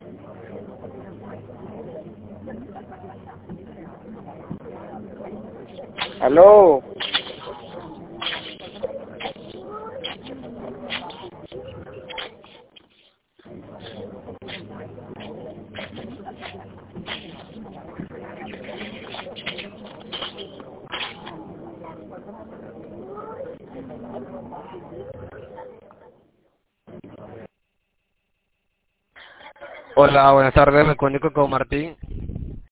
Aló. Hola, buenas tardes, me comunico con Martín.